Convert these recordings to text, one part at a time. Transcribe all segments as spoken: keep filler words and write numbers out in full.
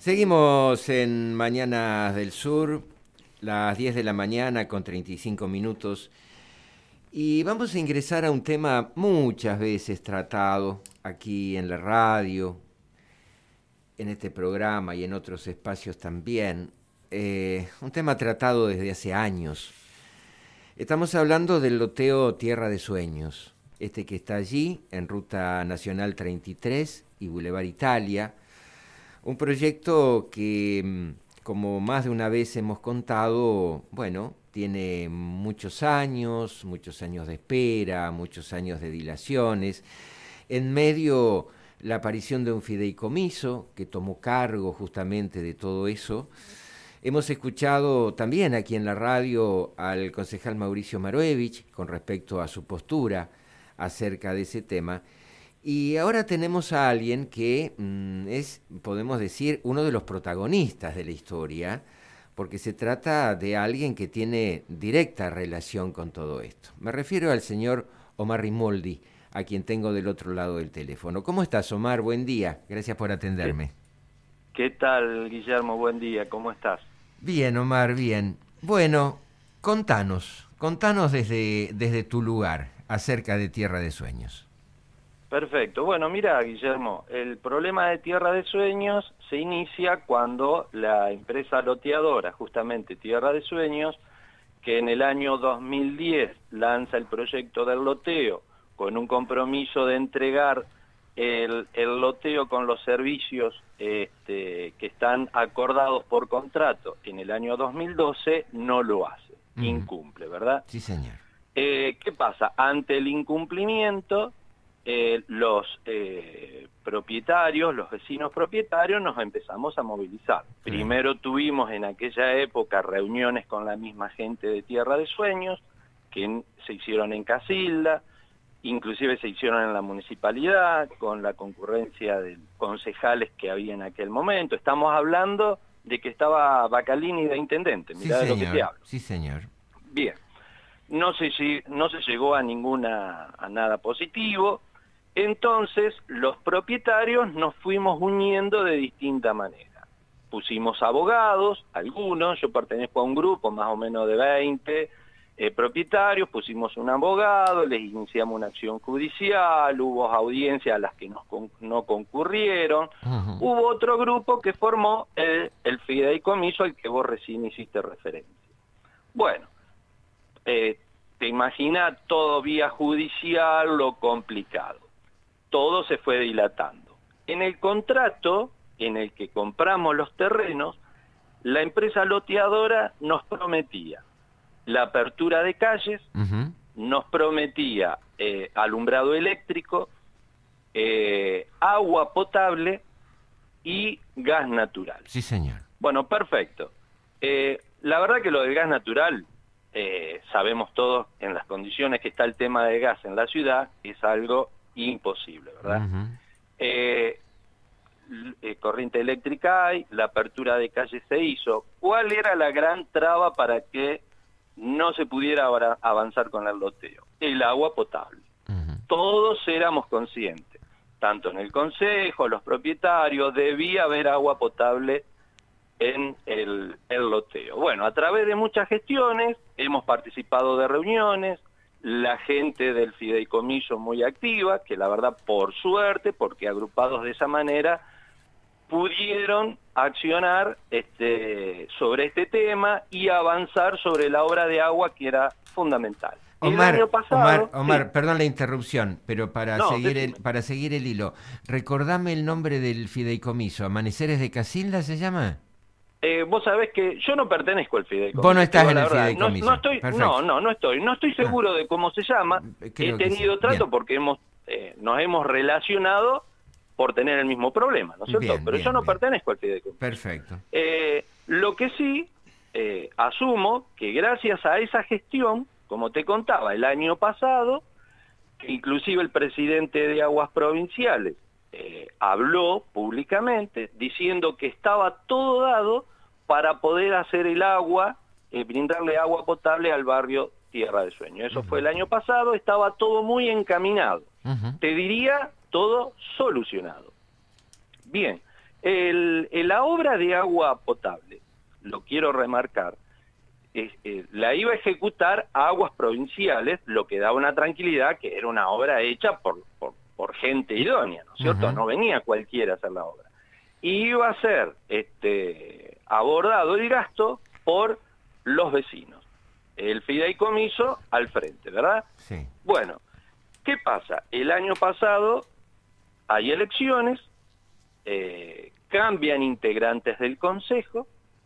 Seguimos en Mañanas del Sur, las diez de la mañana con treinta y cinco minutos, y vamos a ingresar a un tema muchas veces tratado aquí en la radio, en este programa y en otros espacios también, eh, un tema tratado desde hace años. Estamos hablando del loteo Tierra de Sueños, este que está allí en Ruta Nacional treinta y tres y Boulevard Italia. Un proyecto que, como más de una vez hemos contado, bueno, tiene muchos años, muchos años de espera, muchos años de dilaciones. En medio, la aparición de un fideicomiso que tomó cargo justamente de todo eso. Hemos escuchado también aquí en la radio al concejal Mauricio Maruevich con respecto a su postura acerca de ese tema. Y ahora tenemos a alguien que mmm, es, podemos decir, uno de los protagonistas de la historia, porque se trata de alguien que tiene directa relación con todo esto. Me refiero al señor Omar Rimoldi, a quien tengo del otro lado del teléfono. ¿Cómo estás, Omar? Buen día. Gracias por atenderme. ¿Qué, qué tal, Guillermo? Buen día. ¿Cómo estás? Bien, Omar, bien. Bueno, contanos, contanos desde, desde tu lugar acerca de Tierra de Sueños. Perfecto. Bueno, mira, Guillermo, el problema de Tierra de Sueños se inicia cuando la empresa loteadora, justamente Tierra de Sueños, que en el año dos mil diez lanza el proyecto del loteo con un compromiso de entregar el, el loteo con los servicios este, que están acordados por contrato en el año dos mil doce, no lo hace, uh-huh. Incumple, ¿verdad? Sí, señor. Eh, ¿Qué pasa? Ante el incumplimiento, Eh, los eh, propietarios, los vecinos propietarios, nos empezamos a movilizar. Sí. Primero tuvimos en aquella época reuniones con la misma gente de Tierra de Sueños, que en, se hicieron en Casilda, inclusive se hicieron en la municipalidad, con la concurrencia de concejales que había en aquel momento. Estamos hablando de que estaba Bacalini de intendente, mirá, sí, de lo que te hablo. Sí, señor. Bien, no se, no se llegó a ninguna, a nada positivo. Entonces, los propietarios nos fuimos uniendo de distinta manera. Pusimos abogados, algunos, yo pertenezco a un grupo más o menos de veinte eh, propietarios, pusimos un abogado, les iniciamos una acción judicial, hubo audiencias a las que nos con, no concurrieron, uh-huh. Hubo otro grupo que formó el, el fideicomiso al que vos recién hiciste referencia. Bueno, eh, te imaginas todo vía judicial, lo complicado. Todo se fue dilatando. En el contrato en el que compramos los terrenos, la empresa loteadora nos prometía la apertura de calles, uh-huh. Nos prometía eh, alumbrado eléctrico, eh, agua potable y gas natural. Sí, señor. Bueno, perfecto. Eh, la verdad que lo del gas natural, eh, sabemos todos en las condiciones que está el tema del gas en la ciudad, es algo imposible, ¿verdad? Uh-huh. eh, eh, corriente eléctrica hay, la apertura de calle se hizo. ¿Cuál era la gran traba para que no se pudiera avanzar con el loteo? El agua potable. Uh-huh. Todos éramos conscientes, tanto en el consejo, los propietarios, debía haber agua potable en el, el loteo. Bueno, a través de muchas gestiones, hemos participado de reuniones, la gente del fideicomiso muy activa, que la verdad por suerte, porque agrupados de esa manera, pudieron accionar este, sobre este tema y avanzar sobre la obra de agua que era fundamental. Omar, el año pasado, Omar, Omar sí. Perdón la interrupción, pero para, no, seguir el, para seguir el hilo, recordame el nombre del fideicomiso. ¿Amaneceres de Casilda se llama? Eh, vos sabés que yo no pertenezco al fideicomiso. Vos no estás en el verdad. fideicomiso. No, no estoy, no, no, no estoy. No estoy seguro ah. de cómo se llama. Creo He tenido sí. trato Bien. porque hemos eh, nos hemos relacionado por tener el mismo problema, ¿no es cierto? Bien, Pero bien, yo no bien. pertenezco al fideicomiso. Perfecto. Eh, lo que sí, eh, asumo que gracias a esa gestión, como te contaba, el año pasado, inclusive el presidente de Aguas Provinciales eh, habló públicamente diciendo que estaba todo dado para poder hacer el agua, eh, brindarle agua potable al barrio Tierra de Sueños. Eso uh-huh. fue el año pasado, estaba todo muy encaminado. Uh-huh. Te diría, todo solucionado. Bien, El, el, la obra de agua potable, lo quiero remarcar, es, eh, la iba a ejecutar Aguas Provinciales, lo que da una tranquilidad que era una obra hecha por, por, por gente idónea, ¿no es cierto? Uh-huh. No venía cualquiera a hacer la obra. Y iba a ser este, abordado el gasto por los vecinos. El fideicomiso al frente, ¿verdad? Sí. Bueno, ¿qué pasa? El año pasado hay elecciones, eh, cambian integrantes del consejo,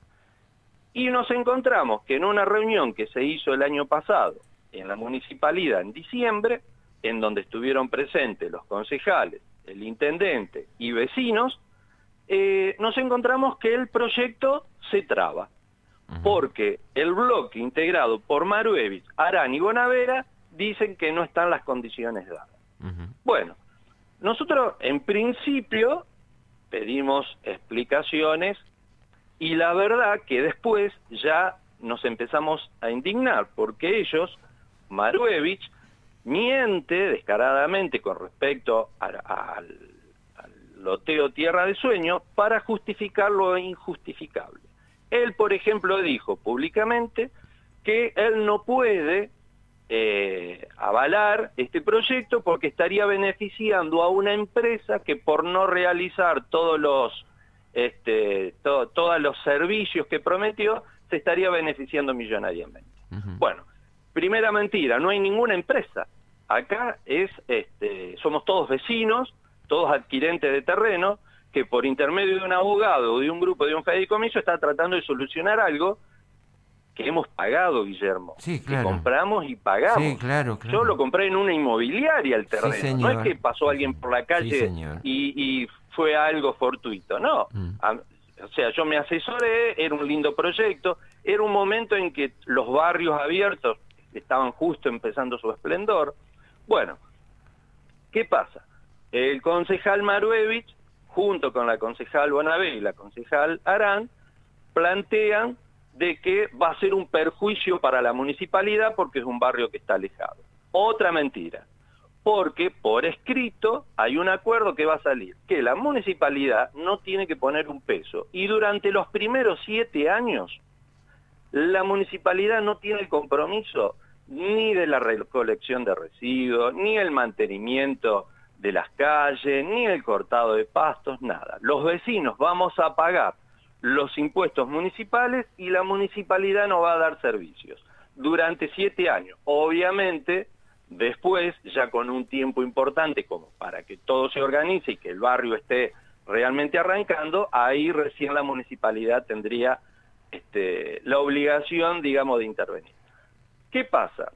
y nos encontramos que en una reunión que se hizo el año pasado en la municipalidad en diciembre, en donde estuvieron presentes los concejales, el intendente y vecinos, eh, nos encontramos que el proyecto se traba, uh-huh. porque el bloque integrado por Maruevich, Arán y Bonavera dicen que no están las condiciones dadas. Uh-huh. Bueno, nosotros en principio pedimos explicaciones y la verdad que después ya nos empezamos a indignar porque ellos, Maruevich, miente descaradamente con respecto al, al, al loteo Tierra de Sueño para justificar lo injustificable. Él, por ejemplo, dijo públicamente que él no puede eh, avalar este proyecto porque estaría beneficiando a una empresa que por no realizar todos los Este, to, todos los servicios que prometió, se estaría beneficiando millonariamente. Uh-huh. Bueno, primera mentira, no hay ninguna empresa. Acá es, este, somos todos vecinos, todos adquirentes de terreno, que por intermedio de un abogado o de un grupo de un fideicomiso está tratando de solucionar algo que hemos pagado, Guillermo. Sí, claro. Que compramos y pagamos. Sí, claro, claro. Yo lo compré en una inmobiliaria el terreno. Sí, no es que pasó alguien por la calle sí, y, y fue algo fortuito, no. Mm. A, o sea, yo me asesoré, era un lindo proyecto, era un momento en que los barrios abiertos estaban justo empezando su esplendor. Bueno, ¿qué pasa? El concejal Maruevich, junto con la concejal Bonavera y la concejal Arán, plantean de que va a ser un perjuicio para la municipalidad porque es un barrio que está alejado. Otra mentira, porque por escrito hay un acuerdo que va a salir, que la municipalidad no tiene que poner un peso, y durante los primeros siete años, la municipalidad no tiene el compromiso ni de la recolección de residuos, ni el mantenimiento de las calles, ni el cortado de pastos, nada. Los vecinos vamos a pagar los impuestos municipales y la municipalidad no va a dar servicios durante siete años. Obviamente, después, ya con un tiempo importante como para que todo se organice y que el barrio esté realmente arrancando, ahí recién la municipalidad tendría este, la obligación, digamos, de intervenir. ¿Qué pasa?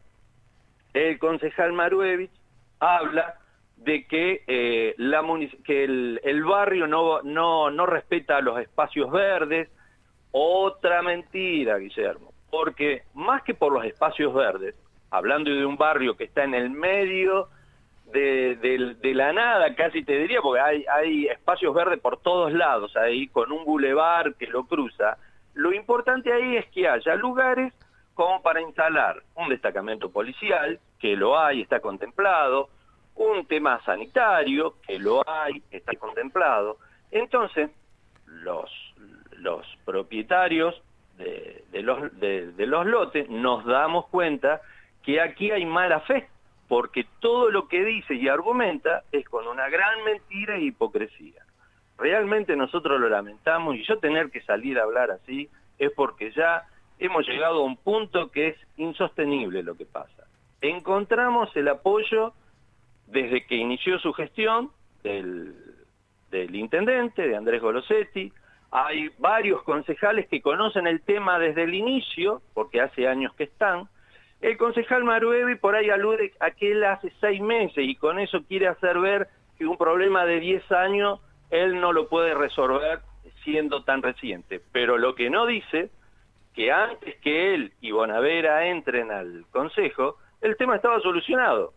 El concejal Maruevich habla de que, eh, la que el, el barrio no, no, no respeta los espacios verdes. Otra mentira, Guillermo, porque más que por los espacios verdes, hablando de un barrio que está en el medio de, de, de la nada, casi te diría, porque hay, hay espacios verdes por todos lados, ahí con un bulevar que lo cruza, lo importante ahí es que haya lugares como para instalar un destacamento policial, que lo hay, está contemplado, un tema sanitario, que lo hay, está contemplado. Entonces, los, los propietarios de, de, los, de, de los lotes nos damos cuenta que aquí hay mala fe, porque todo lo que dice y argumenta es con una gran mentira e hipocresía. Realmente nosotros lo lamentamos, y yo tener que salir a hablar así es porque ya hemos llegado a un punto que es insostenible lo que pasa. Encontramos el apoyo desde que inició su gestión del, del intendente, de Andrés Golosetti. Hay varios concejales que conocen el tema desde el inicio, porque hace años que están. El concejal Maruevich por ahí alude a que él hace seis meses y con eso quiere hacer ver que un problema de diez años él no lo puede resolver siendo tan reciente. Pero lo que no dice, que antes que él y Bonavera entren al consejo, el tema estaba solucionado.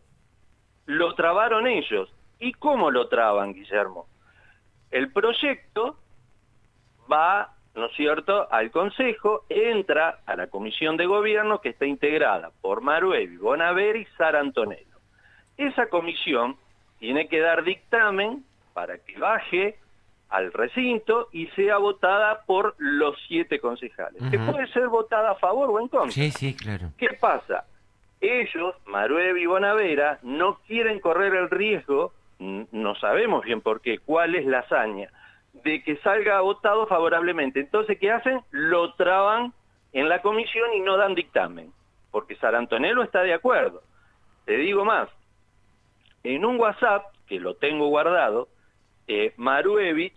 Lo trabaron ellos. ¿Y cómo lo traban, Guillermo? El proyecto va, ¿no es cierto?, al Consejo, entra a la Comisión de Gobierno que está integrada por Maruevich, Bonavera y Sara Antonello. Esa comisión tiene que dar dictamen para que baje al recinto y sea votada por los siete concejales, uh-huh. que puede ser votada a favor o en contra. Sí, sí, claro. ¿Qué pasa? Ellos, Maruevi y Bonavera, no quieren correr el riesgo, no sabemos bien por qué, cuál es la hazaña, de que salga votado favorablemente. Entonces, ¿qué hacen? Lo traban en la comisión y no dan dictamen, porque Sarantonelo está de acuerdo. Te digo más, en un WhatsApp, que lo tengo guardado, eh, Maruevich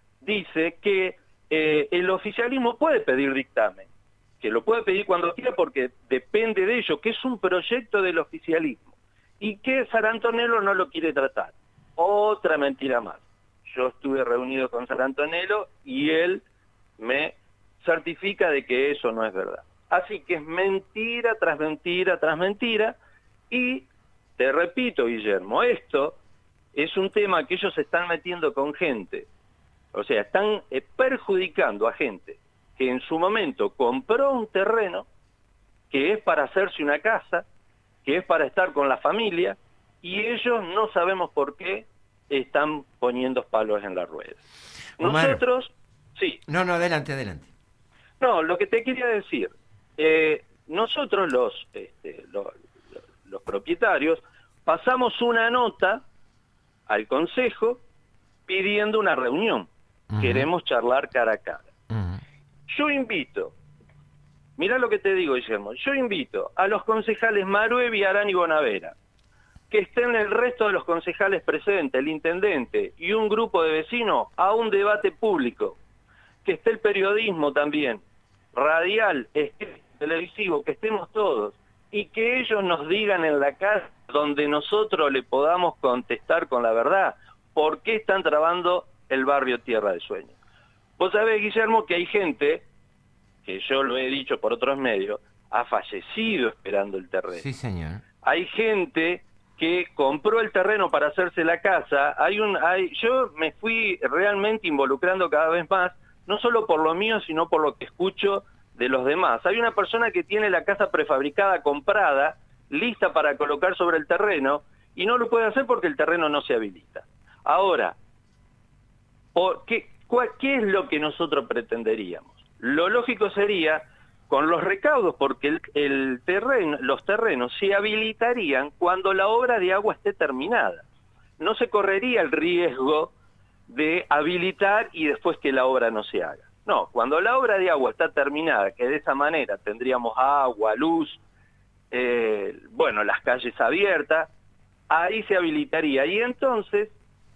dice que eh, el oficialismo puede pedir dictamen, que lo puede pedir cuando quiera porque depende de ello, que es un proyecto del oficialismo, y que Sarantonelo no lo quiere tratar. Otra mentira más. Yo estuve reunido con Sarantonelo y él me certifica de que eso no es verdad. Así que es mentira tras mentira tras mentira, y te repito, Guillermo, esto es un tema que ellos se están metiendo con gente, o sea, están eh, perjudicando a gente que en su momento compró un terreno que es para hacerse una casa, que es para estar con la familia, y ellos no sabemos por qué están poniendo palos en la rueda. Omar, nosotros, sí. No, no, adelante, adelante. No, lo que te quería decir, eh, nosotros los, este, los, los propietarios pasamos una nota al consejo pidiendo una reunión. Uh-huh. Queremos charlar cara a cara. Uh-huh. Yo invito, mirá lo que te digo, Guillermo, yo invito a los concejales Maruevi, Arán y Bonavera, que estén el resto de los concejales presentes, el intendente y un grupo de vecinos a un debate público, que esté el periodismo también, radial, televisivo, que estemos todos, y que ellos nos digan en la casa, donde nosotros le podamos contestar con la verdad, por qué están trabando el barrio Tierra de Sueño. Vos sabés, Guillermo, que hay gente, que yo lo he dicho por otros medios, ha fallecido esperando el terreno. Sí, señor. Hay gente que compró el terreno para hacerse la casa. Hay un, hay, yo me fui realmente involucrando cada vez más, no solo por lo mío, sino por lo que escucho de los demás. Hay una persona que tiene la casa prefabricada, comprada, lista para colocar sobre el terreno, y no lo puede hacer porque el terreno no se habilita. Ahora, ¿por qué, cuál, ¿qué es lo que nosotros pretenderíamos? Lo lógico sería, con los recaudos, porque el, el terreno, los terrenos se habilitarían cuando la obra de agua esté terminada. No se correría el riesgo de habilitar y después que la obra no se haga. No, cuando la obra de agua está terminada, que de esa manera tendríamos agua, luz, eh, bueno, las calles abiertas, ahí se habilitaría. Y entonces,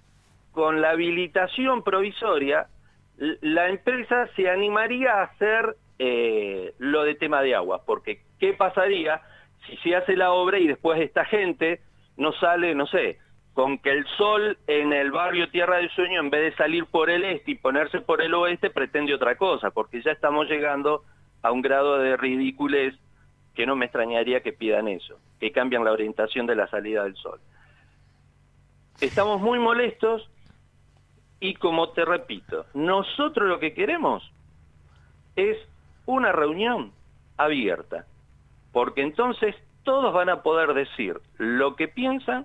con la habilitación provisoria, la empresa se animaría a hacer eh, lo de tema de agua, porque ¿qué pasaría si se hace la obra y después esta gente no sale, no sé, con que el sol en el barrio Tierra del Sueño, en vez de salir por el este y ponerse por el oeste, pretende otra cosa, porque ya estamos llegando a un grado de ridiculez que no me extrañaría que pidan eso, que cambian la orientación de la salida del sol. Estamos muy molestos y, como te repito, nosotros lo que queremos es una reunión abierta, porque entonces todos van a poder decir lo que piensan,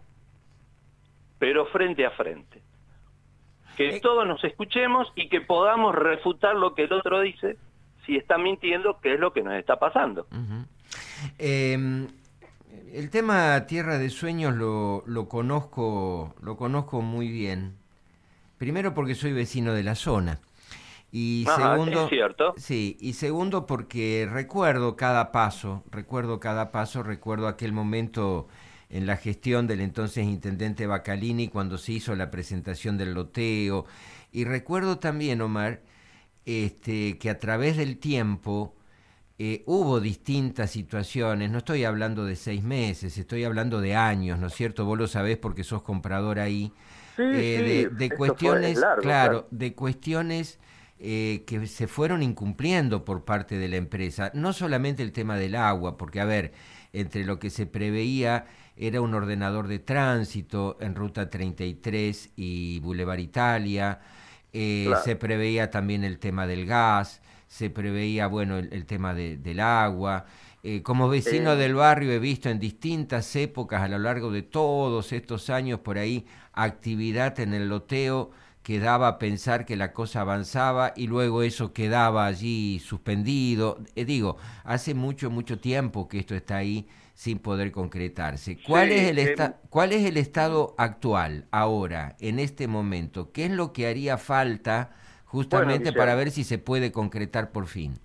pero frente a frente. Que todos nos escuchemos y que podamos refutar lo que el otro dice, si está mintiendo, que es lo que nos está pasando. Uh-huh. Eh, el tema Tierra de Sueños lo, lo conozco, lo conozco muy bien. Primero porque soy vecino de la zona. Y Ajá, segundo, es cierto. Sí, y segundo porque recuerdo cada paso, recuerdo cada paso, recuerdo aquel momento en la gestión del entonces intendente Bacalini cuando se hizo la presentación del loteo, y recuerdo también, Omar, este, que a través del tiempo eh, hubo distintas situaciones. No estoy hablando de seis meses, estoy hablando de años, ¿no es cierto? Vos lo sabés porque sos comprador ahí. Sí, eh, sí, de, de cuestiones, largo, claro, claro, de cuestiones eh, que se fueron incumpliendo por parte de la empresa. No solamente el tema del agua, porque a ver, entre lo que se preveía era un ordenador de tránsito en Ruta treinta y tres y Boulevard Italia, eh, claro. Se preveía también el tema del gas, se preveía, bueno, el, el tema de, del agua. Eh, como vecino eh. del barrio he visto en distintas épocas a lo largo de todos estos años por ahí actividad en el loteo que daba a pensar que la cosa avanzaba y luego eso quedaba allí suspendido. Eh, digo, hace mucho, mucho tiempo que esto está ahí sin poder concretarse. ¿Cuál Sí, es el eh, esta- cuál es el estado actual, ahora, en este momento? ¿Qué es lo que haría falta bueno, justamente para Guillermo, ver si se puede concretar por fin?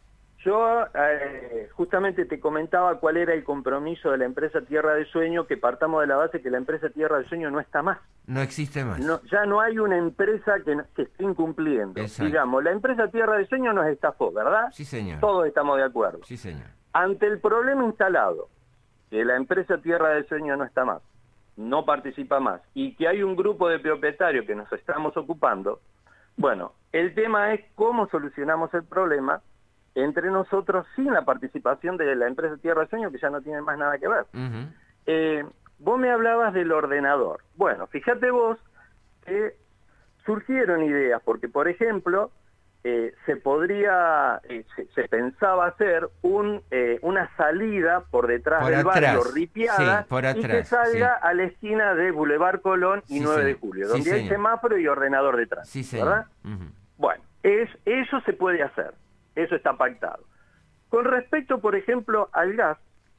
yo eh, justamente te comentaba cuál era el compromiso de la empresa Tierra de Sueño, que partamos de la base que la empresa Tierra de Sueño no está más. No existe más. No, ya no hay una empresa que, no- que esté incumpliendo. Exacto. Digamos, la empresa Tierra de Sueño nos estafó, ¿verdad? Sí, señor. Todos estamos de acuerdo. Sí, señor. Ante el problema instalado, que la empresa Tierra de Sueño no está más, no participa más, y que hay un grupo de propietarios que nos estamos ocupando, bueno, el tema es cómo solucionamos el problema entre nosotros sin la participación de la empresa Tierra de Sueño, que ya no tiene más nada que ver. Uh-huh. Eh, vos me hablabas del ordenador. Bueno, fíjate vos que surgieron ideas, porque por ejemplo, eh, se podría, eh, se, se pensaba hacer un, eh, una salida por detrás Por del atrás, barrio Ripiada, sí, por y que atrás, salga sí. a la esquina de Boulevard Colón y Sí, nueve de señor. julio, Sí, donde hay señor. semáforo y ordenador detrás, Sí, señor. ¿verdad? Uh-huh. Bueno, es, eso se puede hacer, eso está pactado. Con respecto, por ejemplo, al gas,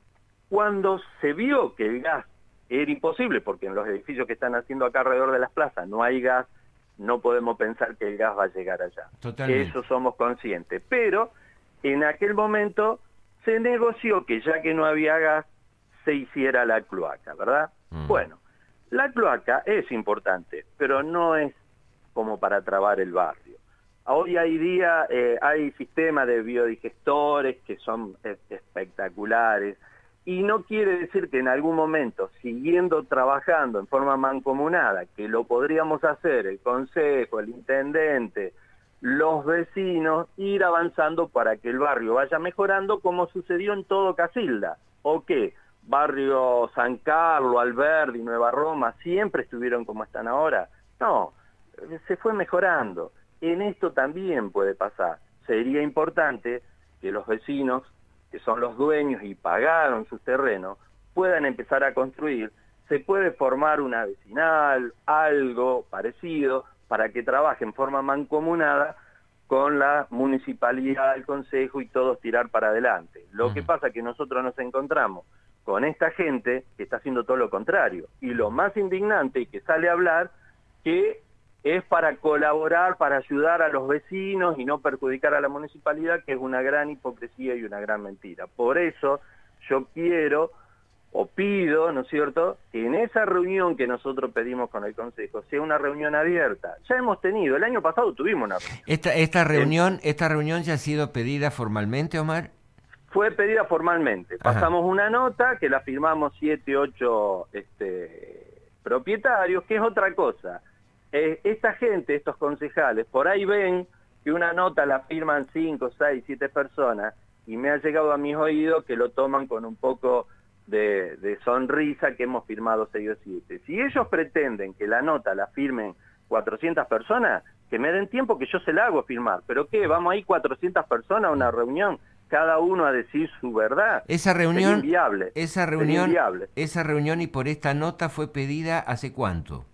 cuando se vio que el gas era imposible, porque en los edificios que están haciendo acá alrededor de las plazas no hay gas, no podemos pensar que el gas va a llegar allá. Totalmente. Eso somos conscientes. Pero en aquel momento se negoció que ya que no había gas, se hiciera la cloaca, ¿verdad? Mm. Bueno, la cloaca es importante, pero no es como para trabar el barrio. Hoy hay día eh, hay sistemas de biodigestores que son eh, espectaculares, y no quiere decir que en algún momento, siguiendo trabajando en forma mancomunada, que lo podríamos hacer el consejo, el intendente, los vecinos, ir avanzando para que el barrio vaya mejorando, como sucedió en todo Casilda. ¿O qué? Barrio San Carlos, Alberdi, Nueva Roma, ¿siempre estuvieron como están ahora? No, se fue mejorando. En esto también puede pasar. Sería importante que los vecinos, que son los dueños y pagaron sus terrenos, puedan empezar a construir. Se puede formar una vecinal, algo parecido, para que trabaje en forma mancomunada con la municipalidad, el consejo y todos tirar para adelante. Lo uh-huh. que pasa es que nosotros nos encontramos con esta gente que está haciendo todo lo contrario. Y lo más indignante y que sale a hablar, que es para colaborar, para ayudar a los vecinos y no perjudicar a la municipalidad, que es una gran hipocresía y una gran mentira. Por eso yo quiero o pido, ¿no es cierto?, que en esa reunión que nosotros pedimos con el Consejo sea una reunión abierta. Ya hemos tenido, el año pasado tuvimos una reunión. ¿Esta, esta reunión, el, esta reunión ya ha sido pedida formalmente, Omar? Fue pedida formalmente. Ajá. Pasamos una nota que la firmamos siete, ocho este, propietarios, que es otra cosa. Eh, esta gente, estos concejales, por ahí ven que una nota la firman cinco, seis, siete personas, y me ha llegado a mis oídos que lo toman con un poco de, de sonrisa, que hemos firmado seis o siete. Si ellos pretenden que la nota la firmen cuatrocientas personas, que me den tiempo que yo se la hago firmar. ¿Pero qué? ¿Vamos ahí cuatrocientas personas a una reunión? Cada uno a decir su verdad. Esa reunión, es inviable. Esa reunión, inviable. Esa reunión y por esta nota fue pedida ¿hace cuánto?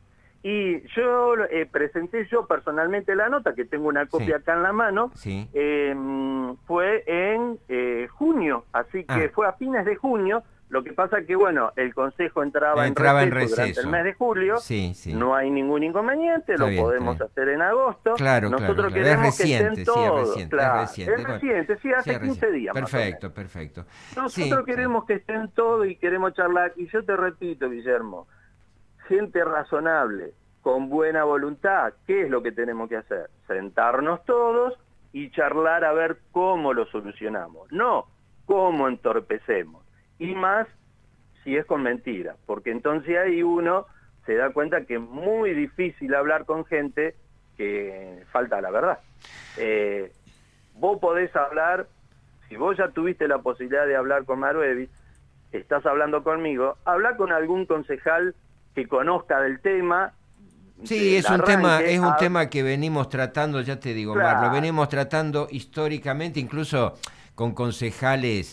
Y yo eh, presenté yo personalmente la nota, que tengo una copia sí. acá en la mano, sí. eh, fue en eh, junio, así que ah. fue a fines de junio. Lo que pasa que, bueno, el Consejo entraba, entraba en, receso en receso durante el mes de julio, sí, sí. no hay ningún inconveniente, está lo bien, podemos hacer en agosto. Claro, Nosotros claro, queremos es reciente, que estén todos. Sí, es reciente, claro, es reciente. Es reciente, sí, hace sí, quince días. Perfecto, perfecto. Nosotros sí, queremos sí. que estén todos y queremos charlar. Y yo te repito, Guillermo, gente razonable, con buena voluntad, ¿qué es lo que tenemos que hacer? Sentarnos todos y charlar a ver cómo lo solucionamos, no cómo entorpecemos. Y más si es con mentiras, porque entonces ahí uno se da cuenta que es muy difícil hablar con gente que falta la verdad. Eh, vos podés hablar, si vos ya tuviste la posibilidad de hablar con Maruevi, estás hablando conmigo, habla con algún concejal que conozca del tema. Sí, es un tema, es un a... tema que venimos tratando, ya te digo, claro. Mar, lo venimos tratando históricamente, incluso con concejales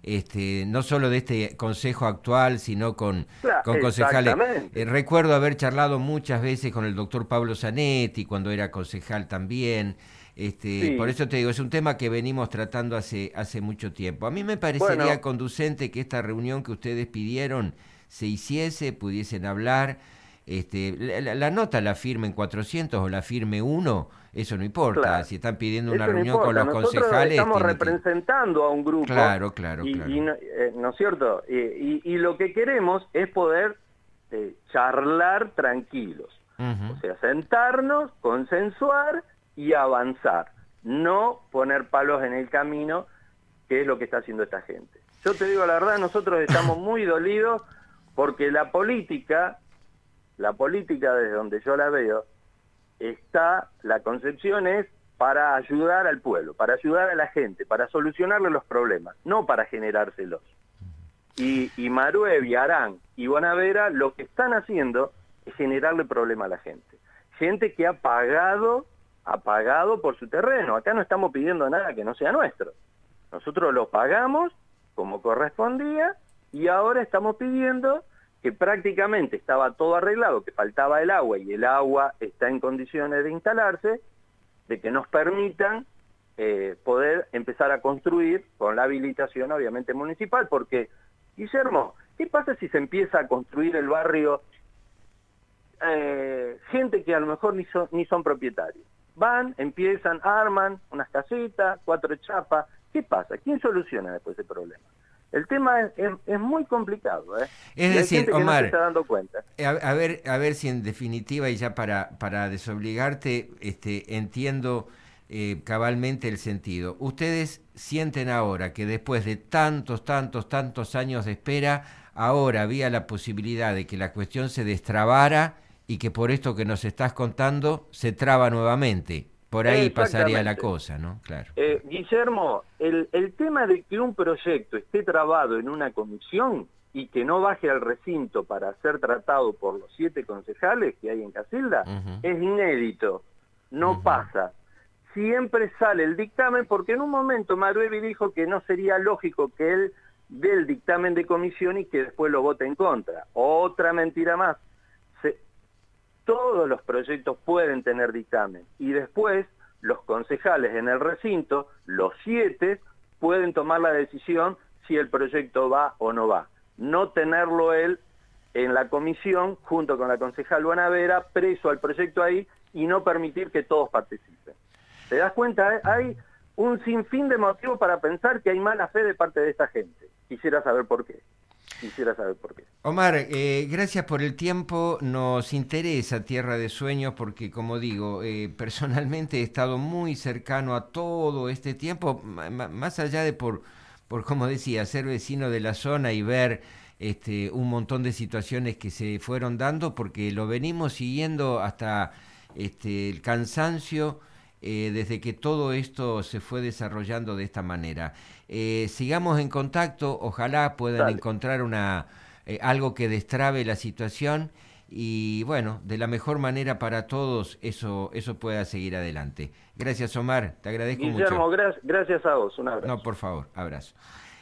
este, no solo de este consejo actual, sino con, Claro, con concejales. exactamente. Eh, recuerdo haber charlado muchas veces con el doctor Pablo Zanetti, cuando era concejal también. Este, Sí, por eso te digo, es un tema que venimos tratando hace, hace mucho tiempo. A mí me parecería bueno, conducente que esta reunión que ustedes pidieron se hiciese, pudiesen hablar. Este, la, la- la nota la firmen cuatrocientos o la firme uno, eso no importa. claro, Si están pidiendo una eso no reunión con importa. los Nosotros concejales, estamos tiene que... representando a un grupo Claro, claro, y, y claro. no, eh, ¿no es cierto? Y, y- y lo que queremos es poder eh, charlar tranquilos. O Ujú. sea, sentarnos, consensuar y avanzar. No poner palos en el camino, que es lo que está haciendo esta gente. Yo te digo la verdad, nosotros estamos muy dolidos porque la política, la política desde donde yo la veo, está, la concepción es para ayudar al pueblo, para ayudar a la gente, para solucionarle los problemas, no para generárselos. Y, y Maruev y Arán y Bonavera lo que están haciendo es generarle problema a la gente. Gente que ha pagado, ha pagado por su terreno. Acá no estamos pidiendo nada que no sea nuestro. Nosotros lo pagamos como correspondía y ahora estamos pidiendo que prácticamente estaba todo arreglado, que faltaba el agua y el agua está en condiciones de instalarse, de que nos permitan eh, poder empezar a construir con la habilitación obviamente municipal, porque, Guillermo, ¿qué pasa si se empieza a construir el barrio eh, gente que a lo mejor ni son, ni son propietarios? Van, empiezan, arman unas casitas, cuatro chapas. ¿Qué pasa? ¿Quién soluciona después ese problema? El tema es, es, es muy complicado, ¿eh? Es Y hay decir, gente que no se Omar, está dando cuenta. a, a ver, a ver si en definitiva, y ya para, para desobligarte, este, entiendo eh, cabalmente el sentido. Ustedes sienten ahora que después de tantos, tantos, tantos años de espera, ahora había la posibilidad de que la cuestión se destrabara y que por esto que nos estás contando se traba nuevamente. Por ahí pasaría la Exactamente. cosa, ¿no? Claro. Eh, Guillermo, el, el tema de que un proyecto esté trabado en una comisión y que no baje al recinto para ser tratado por los siete concejales que hay en Casilda, Uh-huh. es inédito, no Uh-huh. pasa. Siempre sale el dictamen, porque en un momento Maruevi dijo que no sería lógico que él dé el dictamen de comisión y que después lo vote en contra. Otra mentira más. Se, todos los proyectos pueden tener dictamen y después los concejales en el recinto, los siete, pueden tomar la decisión si el proyecto va o no va. No tenerlo él en la comisión junto con la concejal Bonavera preso al proyecto ahí y no permitir que todos participen. ¿Te das cuenta? Hay un sinfín de motivos para pensar que hay mala fe de parte de esta gente. Quisiera saber por qué. Quisiera saber por qué. Omar, eh, gracias por el tiempo. Nos interesa Tierra de Sueños porque, como digo, eh, personalmente he estado muy cercano a todo este tiempo, ma- ma- más allá de por, por, como decía, ser vecino de la zona y ver este, un montón de situaciones que se fueron dando, porque lo venimos siguiendo hasta este, el cansancio. Eh, desde que todo esto se fue desarrollando de esta manera. Eh, sigamos en contacto, ojalá puedan Dale. encontrar una, eh, algo que destrabe la situación y bueno, de la mejor manera para todos eso, eso pueda seguir adelante. Gracias Omar, te agradezco Guillermo, mucho. gra- gracias a vos. Un abrazo. No, por favor, abrazo.